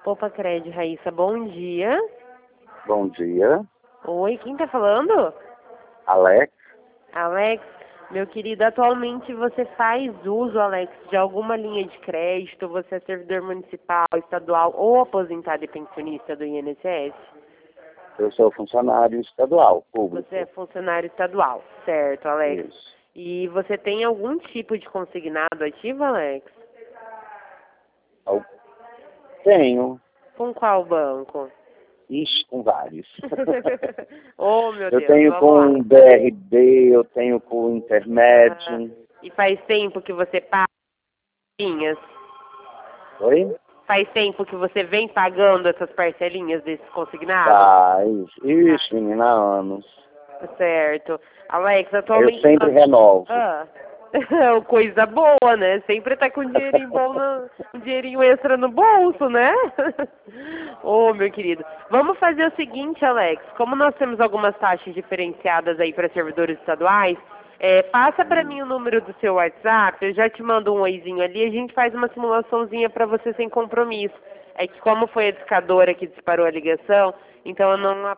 Opa, Cred, Raíssa, bom dia. Bom dia, Oi, quem tá falando? Alex. Alex, meu querido, atualmente você faz uso, Alex, de alguma linha de crédito? Você é servidor municipal, estadual ou aposentado e pensionista do INSS? Eu sou funcionário estadual, público. Você é funcionário estadual, certo, Alex? Isso. E você tem algum tipo de consignado ativo, Alex? Eu tenho. Com qual banco? Ixi, com vários. Oh, meu Eu Deus, tenho vamos lá. com BRB, eu tenho com Internet. E faz tempo que você paga linhas? Oi? Faz tempo que você vem pagando essas parcelinhas desses consignados? Faz. Ixi, menina, há anos. Certo. Alex, Eu atualmente... sempre renovo. Ah, coisa boa, né? Sempre tá com um dinheirinho bom, um dinheirinho extra no bolso, né? Ô, meu querido. Vamos fazer o seguinte, Alex. Como nós temos algumas taxas diferenciadas aí para servidores estaduais, passa para mim o número do seu WhatsApp, eu já te mando um oizinho ali, a gente faz uma simulaçãozinha para você sem compromisso. É que como foi a discadora que disparou a ligação, então eu não